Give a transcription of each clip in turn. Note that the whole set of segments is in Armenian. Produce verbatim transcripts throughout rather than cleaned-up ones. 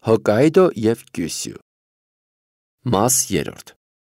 Հոկայդո և Կյուսյու։ Մաս երրորդ։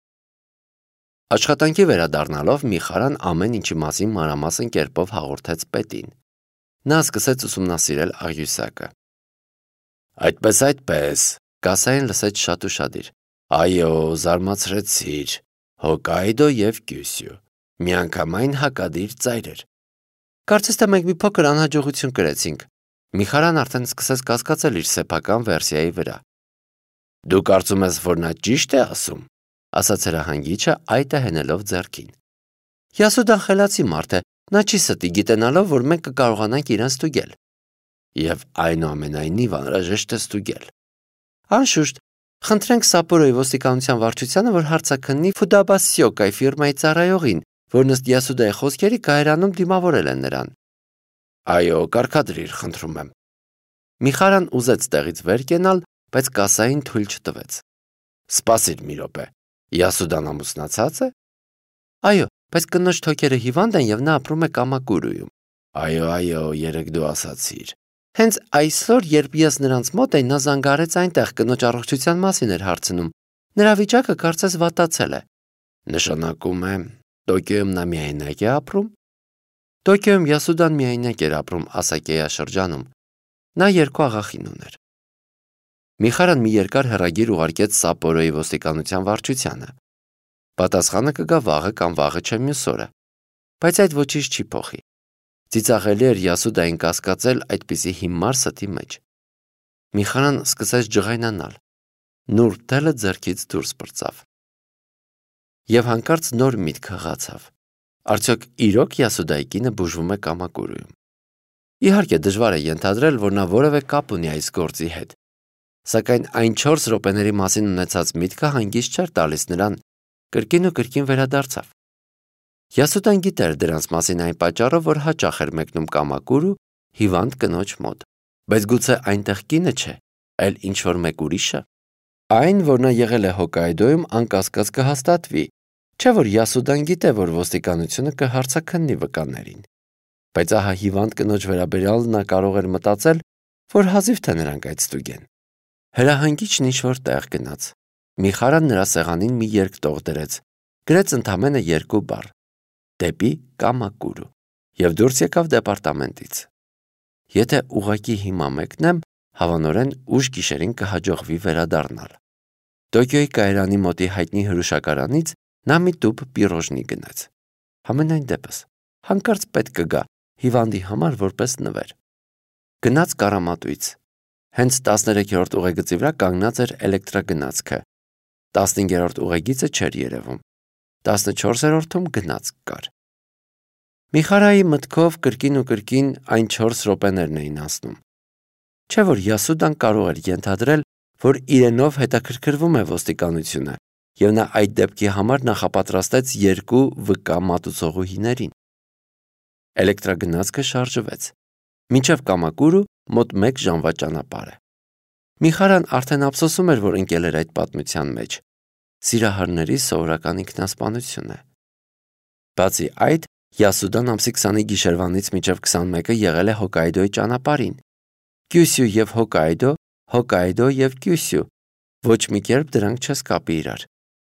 Աշխատանքի վերադառնալով Միխարան ամեն ինչի մասին մանրամասն կերպով հաղորդեց պետին։ Նա սկսեց ուսումնասիրել աղյուսակը։ Այդպես, այդպես, կասային լսեց շատ ուշադիր։ Այո, զարմացրեցիր, Հոկայդո և Կյուսյու, միանգամայն հակադիր ծայրեր։ Կարծես թե մենք մի փոքր անհաջողություն կրեցինք։ Միխարան արդեն սկսեց կասկածել իր սեփական վերսիայի վրա։ Դու կարծում ես, որ նա ճիշտ է ասում, ասաց հրահանգիչը այտը հենելով ձեռքին։ Յասուդան խելացի մարդ է, նա չի ստի գիտենալով, որ մենք կկարողանանք իրեն ստուգել։ Եվ այնուամենայնիվ անհրաժեշտ է ստուգել։ Անշուշտ, խնդրենք Սապորոյի ոստիկանության վարչությանը, որ հարցաքննի Ֆուդաբասյոկայի ֆիրմայի ծառայողին, որն ըստ Յասուդայի խոսքերի Կայարանում դիմավորել է նրան։ Այո, կարգադրիր, խնդրում եմ։ Միխարան ուզեց տեղից վեր կենալ, բայց կասային թույլ չտվեց։ Սպասիր մի րոպե, Յասուդան ամուսնացած է։ Այո, բայց կնոջ թոքերը հիվանդ են և նա ապրում է Կամակուրուում։ Այո, այո, երեկ դու ասացիր։ Հենց այսօր, երբ ես նրանց մոտ էի, նա զանգահարեց այնտեղ, կնոջ առողջության մասին էր հարցնում։ Նրա վիճակը կարծես վատացել է։ Նշանակում է, Տոկիոյում նա միայնակ է ապրում։ Տոկիոյում Յասուդան միայնակ էր ապրում Ասակեյա շրջանում։ Նա երկու աղախին ուներ։ Միխարան մի երկար հեռագիր ուղարկեց Սապորոյի ոստիկանության վարչությանը։ Պատասխանը կգա վաղը կամ վաղը չէ մյուս օրը։ Բայց այդ ոչինչ չի փոխի։ Ծիծաղելի էր Յասուդային կասկածել այդպիսի հիմար ստի մեջ։ Միխարան սկսեց ջղայնանալ։ Նուրբ թելը ձեռքից դուրս պրծավ։ Եվ հանկարծ նոր միտք հղացավ։ Արդյոք իրոք Յասուդայի կինը բուժվում է Կամակուրուում։ Իհարկե դժվար է ենթադրել, որ նա որևէ կապ ունի այս գործի հետ։ Սակայն այն չորս րոպեների մասին ունեցած միտքը հանգիստ չէր տալիս նրան, կրկին ու կրկին վերադարձավ։ Յասուդան գիտեր դրանց մասին այն պատճառով, որ հաճախ էր մեկնում Կամակուրու հիվանդ կնոջ մոտ։ Բայց գուցե այնտեղ կինը չէ, այլ ինչ-որ մեկ ուրիշը։ Այն, որ նա եղել է Հոկայդոյում, անկասկած կհաստատվի, չէ՞ որ Յասուդան գիտե, որ ոստիկանությունը կհարցաքննի վկաներին։ Բայց ահա հիվանդ կնոջ վերաբերյալ նա կարող էր մտածել, որ հազիվ թե նրանք այդ ստուգեն։ Հրահանգիչն ինչ-որ տեղ գնաց։ Միխարան նրա սեղանին մի երկտող դրեց, գրեց ընդամենը երկու բառ՝ դեպի Կամակուրու, և դուրս եկավ դեպարտամենտից։ Եթե ուղղակի հիմա մեկնեմ, հավանորեն ուշ գիշերին կհաջողվի վերադառնալ։ Տոկիոյի Կայարանի մոտի հայտնի հրուշակարանից նա մի տուփ պիրոժնի գնեց։ Համենայն դեպս, հանկարծ պետք կգա հիվանդի համար որպես նվեր։ Գնաց կառամատույց։ Հենց տասներեքերորդ ուղեգծի վրա կանգնած էր էլեկտրագնացքը։ Տասնհինգերորդ ուղեգիծը չէր երևում։ Տասնչորսերորդում գնաց կար։ Միխարայի մտքով կրկին ու կրկին այն չորս րոպեներն էին անցնում։ Չէ՞ որ Յասուդան կարող էր ենթադրել, որ իրենով հետաքրքրվում է ոստիկանությունը, և նա այդ դեպքի համար նախապատրաստեց երկու վկա մատուցողուհիներին։ Էլեկտրագնացքը շարժվեց։ Մինչև Կամակուրու մոտ մեկ ժամվա ճանապարհ է։ Միխարան արդեն ափսոսում էր, որ ընկել էր այդ պատմության մեջ։ Սիրահարների սովորական ինքնասպանություն է։ Բացի այդ, Յասուդան ամսի քսանի գիշերվանից մինչև քսանմեկը եղել է Հոկայդոյի ճանապարհին։ Կյուսյու և Հոկայդո, Հոկայդո և Կյուսյու, ոչ մի կերպ դրանք չես կապի իրար։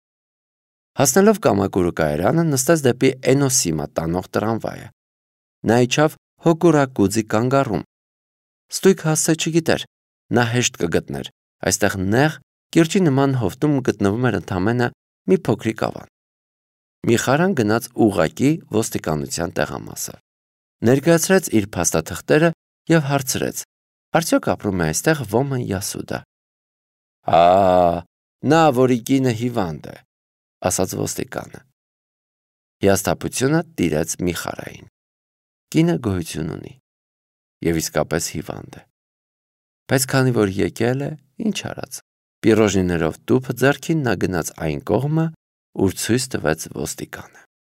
Հասնելով Կամակուրու կայարանը, նստեց դեպի Էնոսիմա տանող տրամվայը։ Նա իջավ Հոկուրակուձի կանգառում։ Ստույգ հասցե չգիտեր, նա հեշտ կգտներ, այստեղ նեղ, կիրճի նման հովտում գտնվում էր ընդամենը մի փոքրիկ ավան։ Միխարան գնաց ուղղակի ոստիկանության տեղամասը։ Ներկայացրեց իր փաստաթղթերը և հարցրեց. արդյոք ապրում է այստեղ ոմն Յասուդա։ Հա, նա, որի կինը հիվանդ է, ասաց ոստիկանը։ Հիասթափությունը տիրեց Միխարային։ Կինը գոյություն ունի և իսկապես հիվանդ է։ Բայց քանի որ եկել է, ինչ արած։ Պիրոժնիներով տուփը ձեռքին նա գնաց այն կողմը, ուր ցույց տվեց ոստիկանը։